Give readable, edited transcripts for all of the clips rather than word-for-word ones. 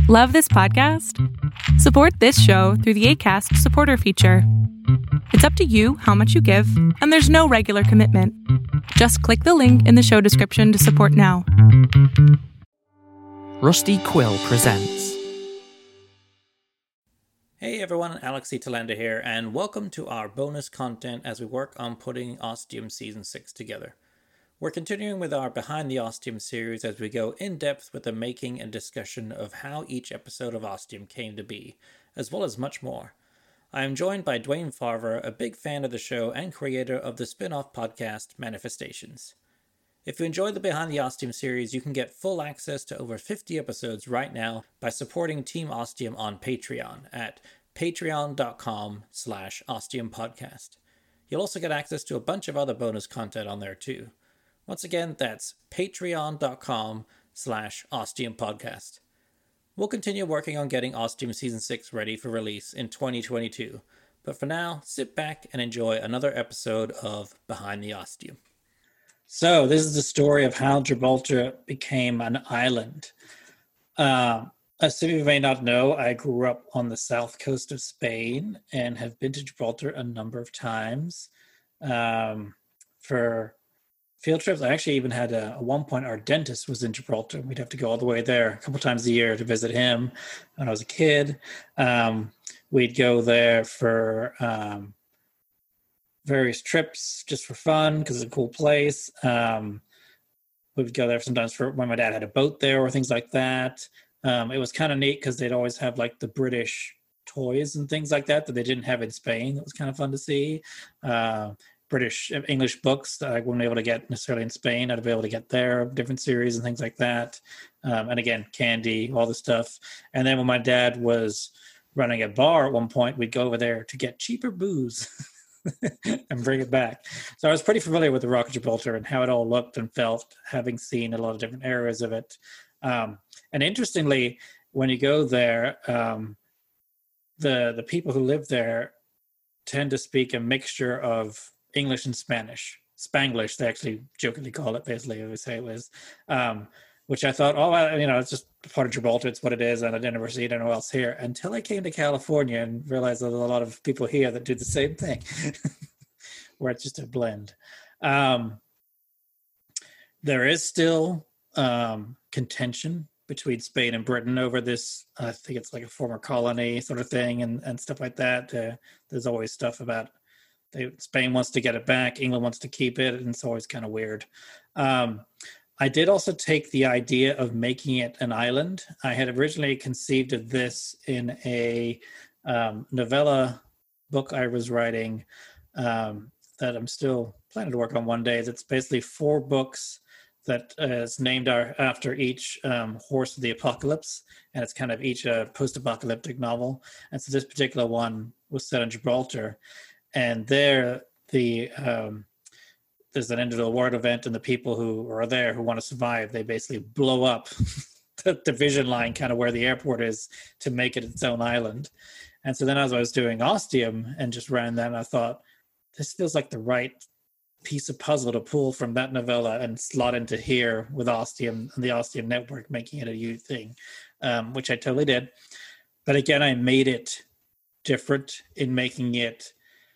Love this podcast? Support this show through the Acast supporter feature. It's up to you how much you give, and there's no regular commitment. Just click the link in the show description to support now. Rusty Quill presents. Hey everyone, Alex E. Talenda here, and welcome to our bonus content as we work on putting Ostium Season 6 together. We're continuing with our Behind the Ostium series as we go in depth with the making and discussion of how each episode of Ostium came to be, as well as much more. I am joined by Dwayne Farver, a big fan of the show and creator of the spin-off podcast Manifestations. If you enjoyed the Behind the Ostium series, you can get full access to over 50 episodes right now by supporting Team Ostium on Patreon at patreon.com/ostiumpodcast. You'll also get access to a bunch of other bonus content on there too. Once again, that's patreon.com/ostiumpodcast. We'll continue working on getting Ostium Season 6 ready for release in 2022. But for now, sit back and enjoy another episode of Behind the Ostium. So, this is the story of how Gibraltar became an island. As some of you may not know, I grew up on the south coast of Spain and have been to Gibraltar a number of times for field trips. I actually even had at one point, our dentist was in Gibraltar. We'd have to go all the way there a couple times a year to visit him when I was a kid. We'd go there for various trips just for fun because it's a cool place. We'd go there sometimes for when my dad had a boat there or things like that. It was kind of neat because they'd always have like the British toys and things like that they didn't have in Spain. It was kind of fun to see. British English books that I wouldn't be able to get necessarily in Spain. I'd be able to get there, different series and things like that. And again, candy, all this stuff. And then when my dad was running a bar at one point, we'd go over there to get cheaper booze and bring it back. So I was pretty familiar with the Rock of Gibraltar and how it all looked and felt, having seen a lot of different areas of it. And interestingly, when you go there, the people who live there tend to speak a mixture of English and Spanish. Spanglish, they actually jokingly call it, basically, I would say it was, which I thought, it's just part of Gibraltar, it's what it is, and I never see it anywhere else here, until I came to California and realized there's a lot of people here that do the same thing, where it's just a blend. There is still contention between Spain and Britain over this. I think it's like a former colony sort of thing and stuff like that. There's always stuff about Spain wants to get it back, England wants to keep it, and it's always kind of weird. I did also take the idea of making it an island. I had originally conceived of this in a novella book I was writing that I'm still planning to work on one day. It's basically 4 books that is named after each horse of the apocalypse, and it's kind of each a post-apocalyptic novel. And so this particular one was set in Gibraltar. And there, there's an end of the world event, and the people who are there who want to survive, they basically blow up the division line, kind of where the airport is, to make it its own island. And so then, as I was doing Ostium and just ran that, I thought, this feels like the right piece of puzzle to pull from that novella and slot into here with Ostium and the Ostium network, making it a huge thing, which I totally did. But again, I made it different in making it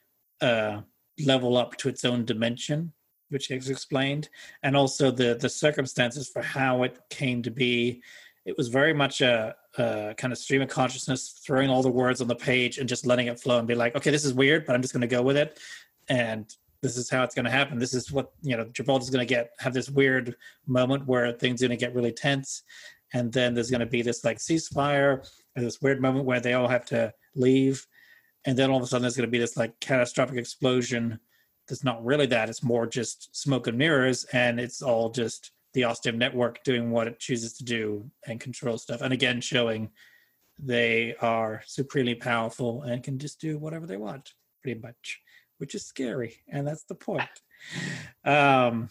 level up to its own dimension, which is explained, and also the circumstances for how it came to be. It was very much a kind of stream of consciousness, throwing all the words on the page and just letting it flow and be like, okay, this is weird, but I'm just going to go with it, and this is how it's going to happen. This is what, Gibraltar's going to have this weird moment where things are going to get really tense, and then there's going to be this like ceasefire, and this weird moment where they all have to leave. And then all of a sudden there's going to be this like catastrophic explosion that's not really that. It's more just smoke and mirrors, and it's all just the Ostium network doing what it chooses to do and control stuff. And again, showing they are supremely powerful and can just do whatever they want, pretty much, which is scary. And that's the point. And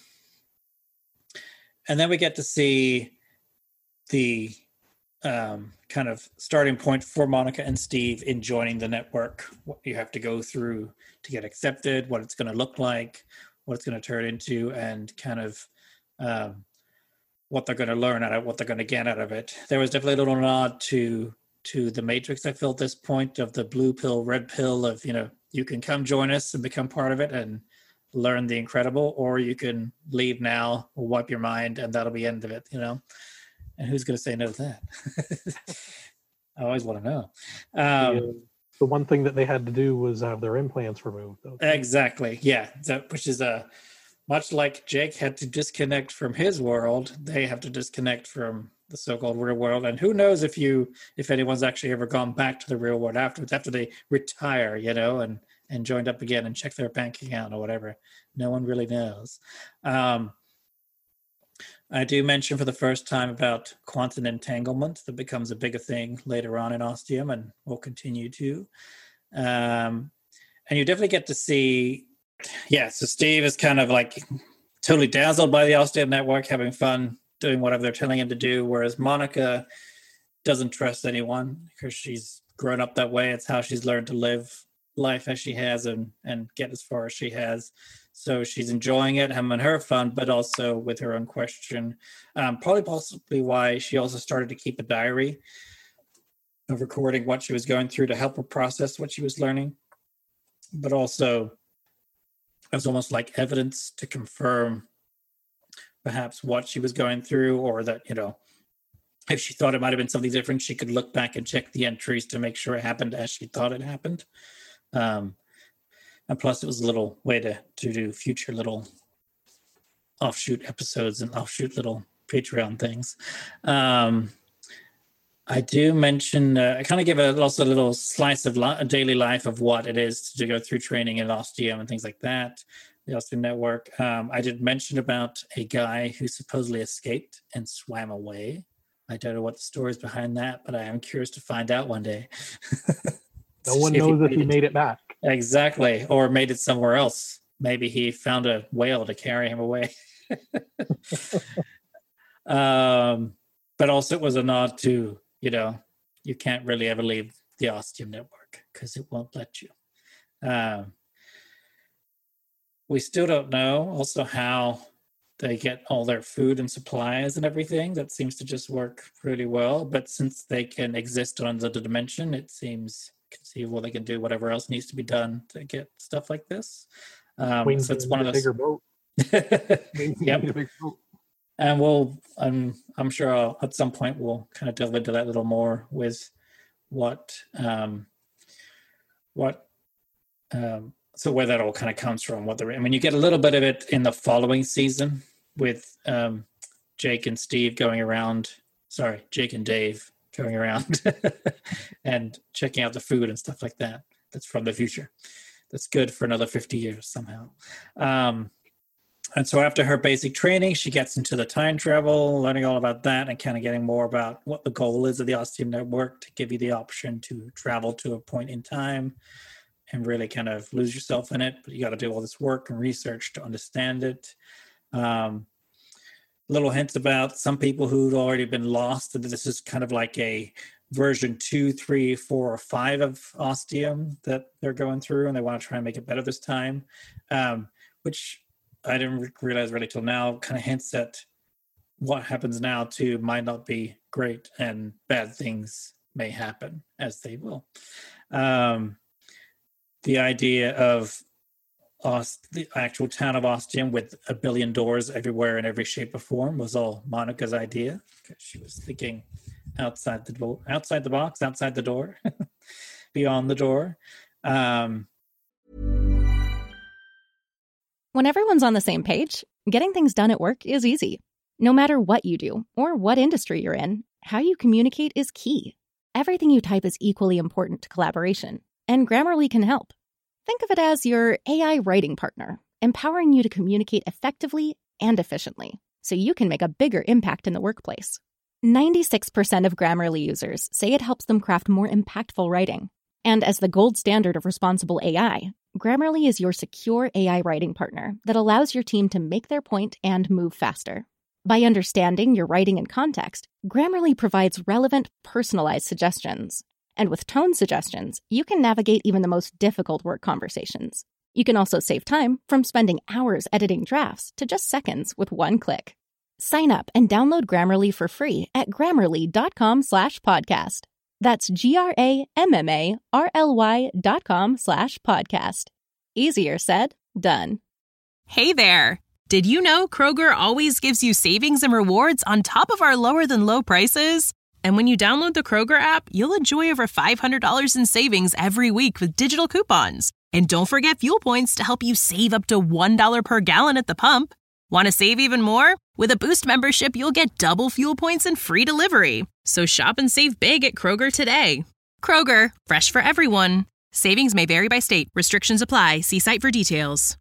then we get to see the kind of starting point for Monica and Steve in joining the network, what you have to go through to get accepted, what it's going to look like, what it's going to turn into, and kind of what they're going to learn out of what they're going to get out of it. There was definitely a little nod to the Matrix, I feel, at this point, of the blue pill, red pill of, you can come join us and become part of it and learn the incredible, or you can leave now, we'll wipe your mind, and that'll be the end of it, And who's going to say no to that? I always want to know. The one thing that they had to do was have their implants removed. Exactly, yeah. Which is much like Jake had to disconnect from his world, they have to disconnect from the so-called real world. And who knows if anyone's actually ever gone back to the real world afterwards, after they retire, and joined up again and checked their bank account or whatever. No one really knows. I do mention for the first time about quantum entanglement that becomes a bigger thing later on in Ostium and will continue to. And you definitely get to see, so Steve is kind of like totally dazzled by the Ostium network, having fun, doing whatever they're telling him to do, whereas Monica doesn't trust anyone because she's grown up that way. It's how she's learned to live life as she has and get as far as she has. So she's enjoying it, having her fun, but also with her own question. Possibly why she also started to keep a diary of recording what she was going through to help her process what she was learning. But also, it was almost like evidence to confirm perhaps what she was going through, or that, if she thought it might have been something different, she could look back and check the entries to make sure it happened as she thought it happened. And plus, it was a little way to do future little offshoot episodes and offshoot little Patreon things. I do mention, I kind of give also a little slice of daily life of what it is to go through training in Ostium and things like that, the Ostium network. I did mention about a guy who supposedly escaped and swam away. I don't know what the story is behind that, but I am curious to find out one day. No one knows if he made it back. Exactly. Or made it somewhere else. Maybe he found a whale to carry him away. But also it was a nod to, you can't really ever leave the Ostium network because it won't let you. We still don't know also how they get all their food and supplies and everything. That seems to just work really well. But since they can exist on the dimension, it seems conceivable they can do whatever else needs to be done to get stuff like this. So it's one of those bigger boat. Yep. And I'm sure at some point we'll kind of delve into that a little more with so where that all kind of comes from. You get a little bit of it in the following season with Jake and Dave going around and checking out the food and stuff like that. That's from the future. That's good for another 50 years somehow. And so after her basic training, she gets into the time travel, learning all about that and kind of getting more about what the goal is of the Ostium network, to give you the option to travel to a point in time and really kind of lose yourself in it. But you got to do all this work and research to understand it. Little hints about some people who'd already been lost, that this is kind of like a version 2, 3, 4, or 5 of Ostium that they're going through, and they want to try and make it better this time, which I didn't realize really till now, kind of hints at what happens now too might not be great, and bad things may happen, as they will. The idea of the actual town of Ostium with 1 billion doors everywhere in every shape or form was all Monica's idea, because she was thinking outside the box, outside the door, beyond the door. When everyone's on the same page, getting things done at work is easy. No matter what you do or what industry you're in, how you communicate is key. Everything you type is equally important to collaboration, and Grammarly can help. Think of it as your AI writing partner, empowering you to communicate effectively and efficiently, so you can make a bigger impact in the workplace. 96% of Grammarly users say it helps them craft more impactful writing. And as the gold standard of responsible AI, Grammarly is your secure AI writing partner that allows your team to make their point and move faster. By understanding your writing and context, Grammarly provides relevant, personalized suggestions. And with tone suggestions, you can navigate even the most difficult work conversations. You can also save time from spending hours editing drafts to just seconds with one click. Sign up and download Grammarly for free at grammarly.com/podcast. That's GRAMMARLY.com/podcast. Easier said, done. Hey there. Did you know Kroger always gives you savings and rewards on top of our lower than low prices? And when you download the Kroger app, you'll enjoy over $500 in savings every week with digital coupons. And don't forget fuel points to help you save up to $1 per gallon at the pump. Want to save even more? With a Boost membership, you'll get double fuel points and free delivery. So shop and save big at Kroger today. Kroger, fresh for everyone. Savings may vary by state. Restrictions apply. See site for details.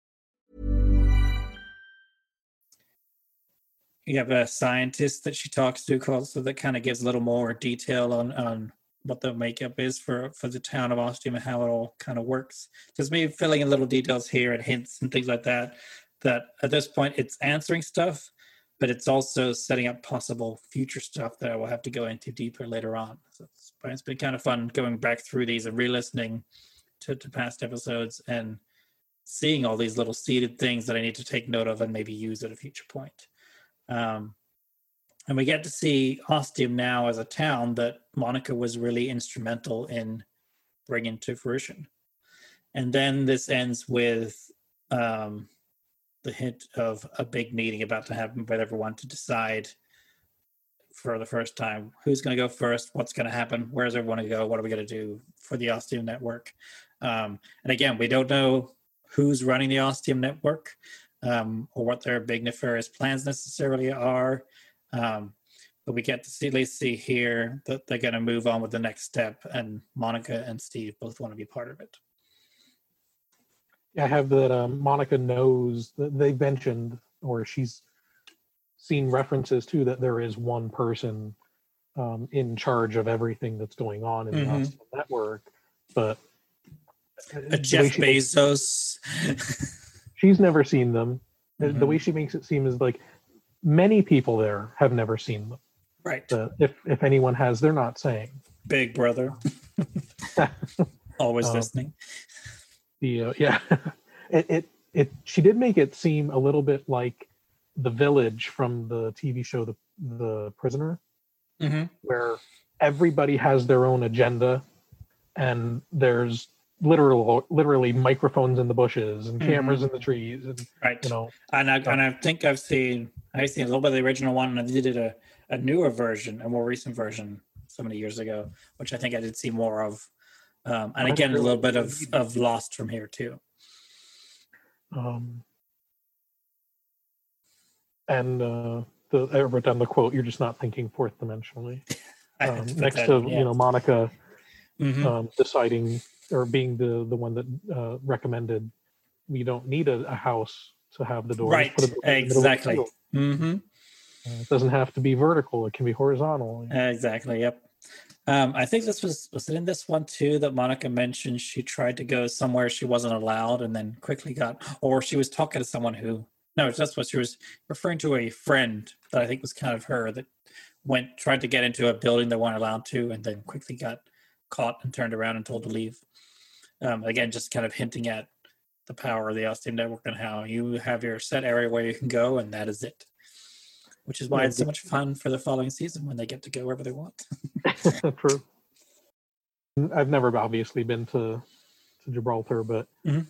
You have a scientist that she talks to, so that kind of gives a little more detail on what the makeup is for the town of Ostium and how it all kind of works. Just maybe filling in little details here and hints and things like that at this point it's answering stuff, but it's also setting up possible future stuff that I will have to go into deeper later on. So it's been kind of fun going back through these and re-listening to past episodes and seeing all these little seeded things that I need to take note of and maybe use at a future point. And we get to see Ostium now as a town that Monica was really instrumental in bringing to fruition. And then this ends with the hint of a big meeting about to happen with everyone to decide for the first time who's going to go first, what's going to happen, where's everyone going to go, what are we going to do for the Ostium network. And again, we don't know who's running the Ostium network or what their big nefarious plans necessarily are. But we get to at least see here that they're going to move on with the next step, and Monica and Steve both want to be part of it. I have that Monica knows that they mentioned, or she's seen references to, that there is one person in charge of everything that's going on in the Ostium network. But a Jeff Bezos. She's never seen them. The way she makes it seem is like many people there have never seen them. Right. If anyone has, they're not saying. Big brother. Always listening. She did make it seem a little bit like The Village from the TV show The Prisoner, where everybody has their own agenda, and there's literally microphones in the bushes and cameras in the trees, and right. And I think I've seen a little bit of the original one, and they did a newer version, a more recent version, so many years ago, which I think I did see more of. And again, a little bit of Lost from here too. I wrote down the quote, "You're just not thinking fourth dimensionally." Next to Monica deciding, or being the one that recommended we don't need a house to have the door. Right, exactly. It doesn't have to be vertical; it can be horizontal. Exactly. Yep. I think this was it in this one too that Monica mentioned she tried to go somewhere she wasn't allowed and then quickly or she was talking to someone that's what she was referring to, a friend that I think was kind of her that tried to get into a building they weren't allowed to and then quickly got caught and turned around and told to leave. Again, just kind of hinting at the power of the Ostium network and how you have your set area where you can go and that is it. Which is why it's so much fun for the following season when they get to go wherever they want. True. I've never obviously been to Gibraltar, but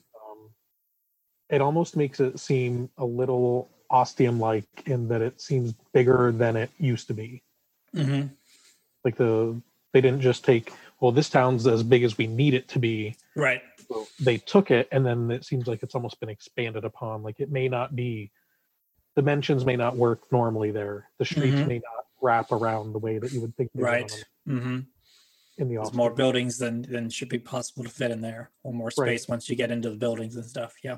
it almost makes it seem a little Ostium-like in that it seems bigger than it used to be. Like they didn't just take, well, this town's as big as we need it to be. Right. So they took it, and then it seems like it's almost been expanded upon. Like it may not be, dimensions may not work normally there. The streets may not wrap around the way that you would think. Right. In the There's more buildings than should be possible to fit in there, or more space once you get into the buildings and stuff. Yeah.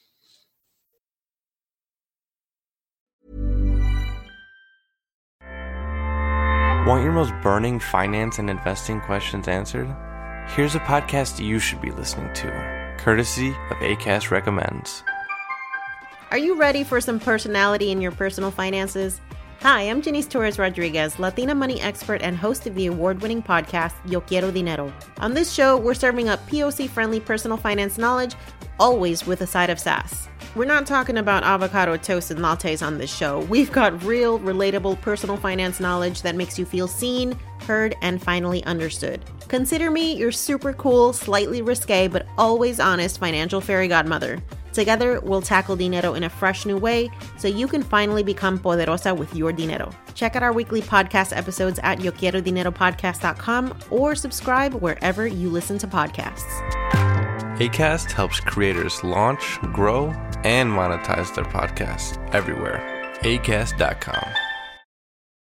Want your most burning finance and investing questions answered? Here's a podcast you should be listening to, courtesy of Acast Recommends. Are you ready for some personality in your personal finances? Hi, I'm Janice Torres-Rodriguez, Latina money expert and host of the award-winning podcast, Yo Quiero Dinero. On this show, we're serving up POC-friendly personal finance knowledge, always with a side of sass. We're not talking about avocado toast and lattes on this show. We've got real, relatable personal finance knowledge that makes you feel seen, heard, and finally understood. Consider me your super cool, slightly risque, but always honest financial fairy godmother. Together, we'll tackle dinero in a fresh new way so you can finally become poderosa with your dinero. Check out our weekly podcast episodes at YoQuieroDineroPodcast.com or subscribe wherever you listen to podcasts. Acast helps creators launch, grow, and monetize their podcasts everywhere. Acast.com.